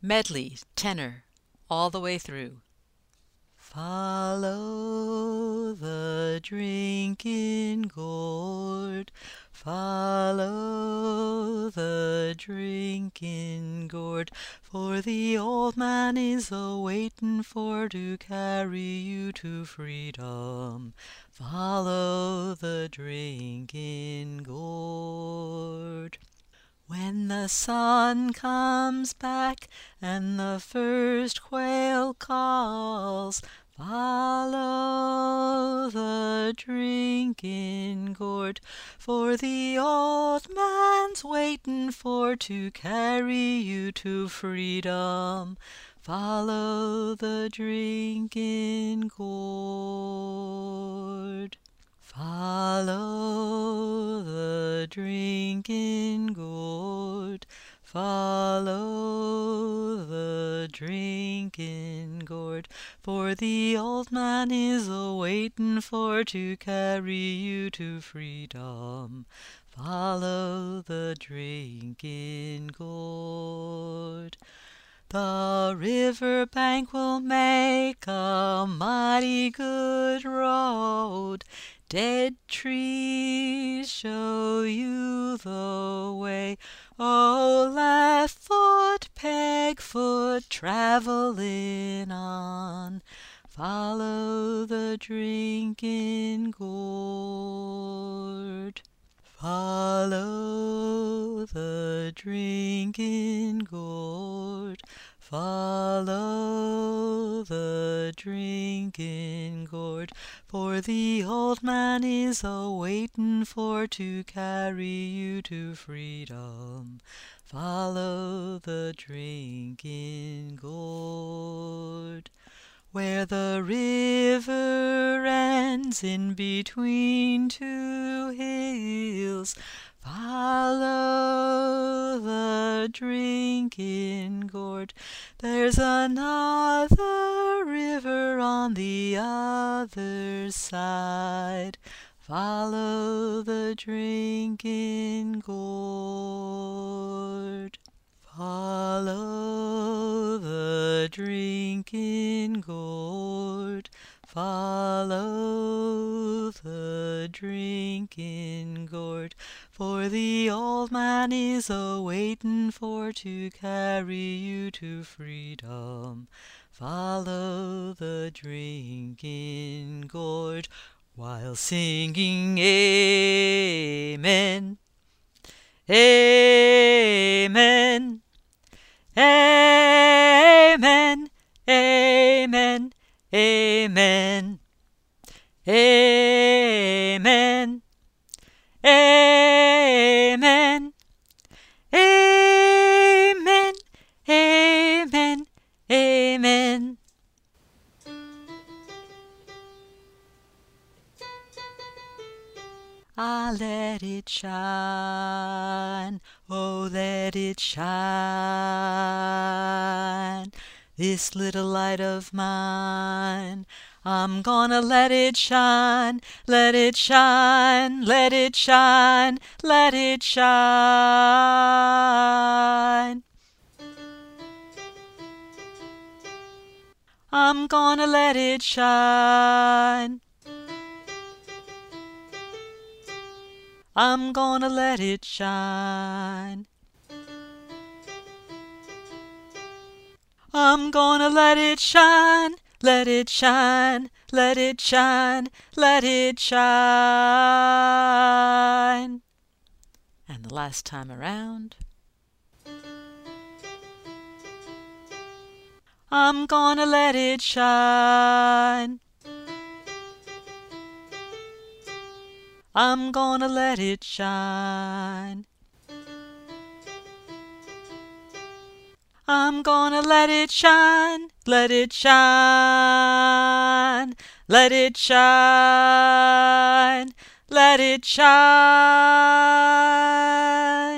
Medley, tenor, all the way through. Follow the drinking gourd, follow the drinking gourd, for the old man is a-waitin' for to carry you to freedom. Follow the drinking gourd. When the sun comes back and the first quail calls, follow the drinking gourd, for the old man's waitin' for to carry you to freedom. Follow the drinking gourd. Follow the drinking gourd, follow the drinking gourd, for the old man is a-waitin' for to carry you to freedom. Follow the drinking gourd. The river bank will make a mighty good road. Dead trees show you the way. Oh, left foot, peg foot, travelling on. Follow the drinking gourd. Follow the drinking gourd. Follow the drinking gourd, for the old man is a-waitin' for to carry you to freedom. Follow the drinking gourd. Where the river ends in between two hills, follow the drinking gourd. There's another river on the other side. Follow the drinking gourd. Follow the drinking gourd. Follow the drinking gourd, for the old man is a-waitin' for to carry you to freedom. Follow the drinking gourd, while singing amen, amen, amen, amen, amen, amen, amen, amen, amen, amen. Ah, let it shine, oh, let it shine, this little light of mine. I'm gonna let it shine, let it shine, let it shine, let it shine. I'm gonna let it shine. I'm gonna let it shine. I'm gonna let it shine, let it shine, let it shine, let it shine. And the last time around. I'm gonna let it shine. I'm gonna let it shine. I'm gonna let it shine, let it shine, let it shine, let it shine.